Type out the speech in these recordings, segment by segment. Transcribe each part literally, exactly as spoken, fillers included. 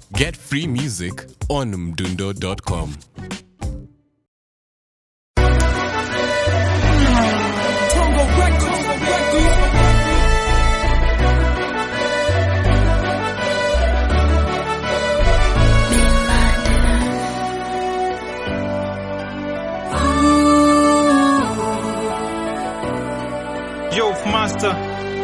Get free music on mdundo dot com. Yo, Master.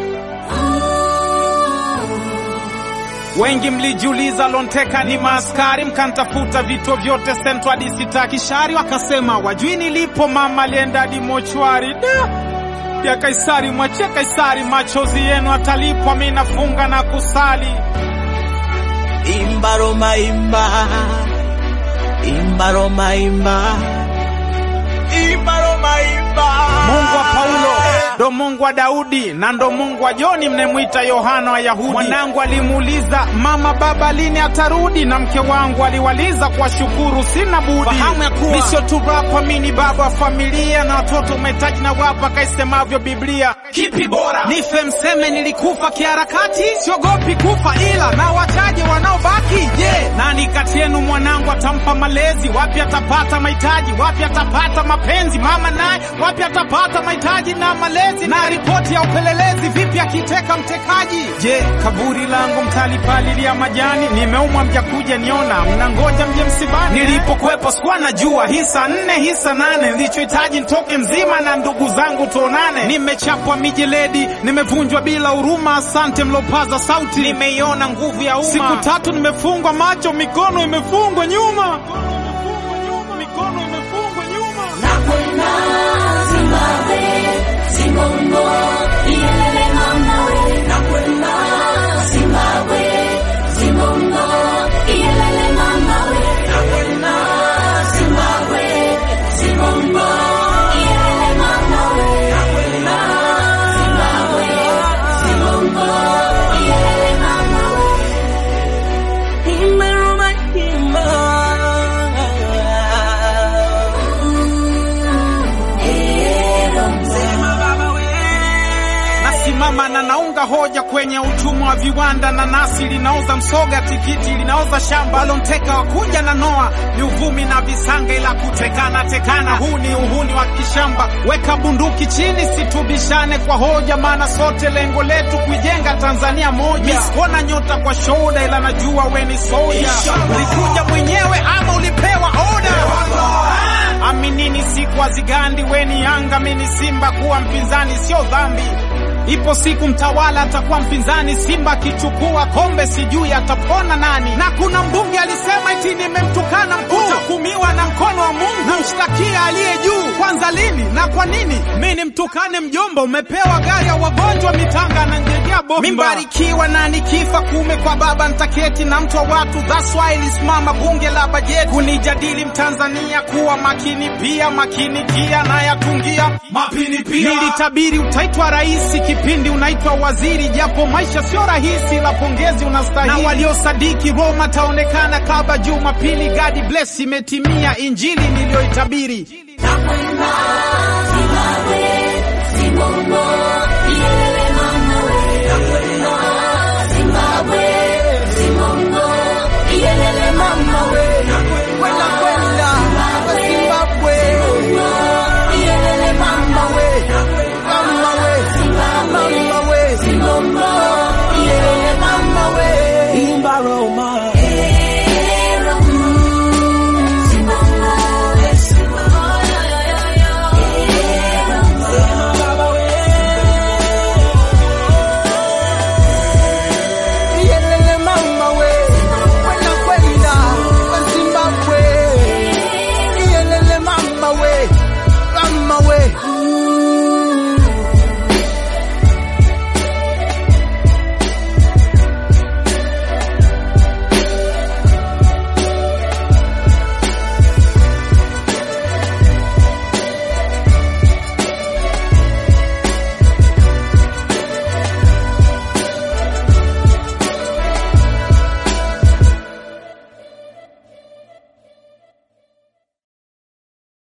Wengi mlijiuliza lonteka ni maskari, mkantafuta vituo vyote sento hadi sitaki shari, wakasema wajui nilipo, mama alienda di mochwari. Da ya Kaisari, mwachia Kaisari, machozi yenu atalipwa, mimi nafunga na kusali. Imba Roma imba, imba Roma imba, imba Roma imba. Mungu wa Paulo ndo Mungu wa Daudi, na ndo Mungu wa Joni mnemuita Yohana wa Yahudi. Mwanangu alimuuliza mama baba lini atarudi, na mke wangu aliwaliza kwa shukuru sina budi. Fahamu ya kuwa nisio tu rapa, mimi ni baba wa familia, na watoto umetaji na wapa kaisemavyo Biblia. Kipi bora nife mseme nilikufa kiharakati, siogopi kufa ila na wachaje wanaobaki. Je, yeah. Nani kati yenu mwanangu atampa malezi? Wapi atapata mahitaji? Wapi atapata mapenzi? Mama naye wapi atapata mahitaji na malezi? Na ripoti ya upelelezi vipi akiteka mtekaji? Je, kaburi langu mtalipalilia majani? Nimeumwa mjakuja niona, mnangoja mje msibani. Nilipokwepo sikuwa najua hisa nne hisa nane, nilichohitaji nitoke mzima na ndugu zangu tuonane. Nimechapwa mijeledi, nimevunjwa bila huruma, asante mlopaza sauti, nimeiona nguvu ya umma. Siku tatu nimefungwa macho, mikono imefungwa nyuma, mikono imefungwa nyuma. Nakwenda Zimbabwe, Zimbongo, iyelele mama we. Nakwenda Zimbabwe, Zimbongo, iyelele mama we. Nakwenda Zimbabwe, Zimbongo, iyelele mama we. Nakwenda Zimbabwe, Zimbongo, iyelele mama we. Imba Roma imba. Mama na naunga hoja kwenye utumwa wa viwanda, na nasi linauza msoga, tikiti linauza shamba. Lonteka wakuja na noa ni uvumi na visanga, ila kutekana tekana huu ni uhuni wa kishamba. Weka bunduki chini, situbishane kwa hoja, maana sote lengo letu kujenga Tanzania moja. Misikuona nyota kwa shoda, ila najua we ni soja. Ulikuja mwenyewe ama ulipewa oda? Aminini siku wazigandi, we ni Yanga mimi Simba, kuwa mpinzani sio dhambi. Ipo siku mtawala atakuwa mpinzani, Simba kichukua kombe sijui atapona nani. Na kuna mbunge alisema eti nimemtukana mkuu, utahukumiwa na mkono wa Mungu, na mshtakia aliye juu. Kwanza lini na kwa nini mimi nimtukane mjomba? Umepewa gari ya wagonjwa mitanga na njegea bomba. Mimbarikiwa na nikifa kume kwa baba nitaketi na mtu wa watu. That's why lisimama bunge la bajeti kunijadili Mtanzania kuwa makini pia, makini kia na yatungia mapini pia. Nilitabiri utaitwa rais kipindi unaitwa waziri, japo maisha sio rahisi, la pongezi unastahili. Na waliosadiki Roma taonekana kaba Jumapili. God bless, imetimia injili niliyoitabiri.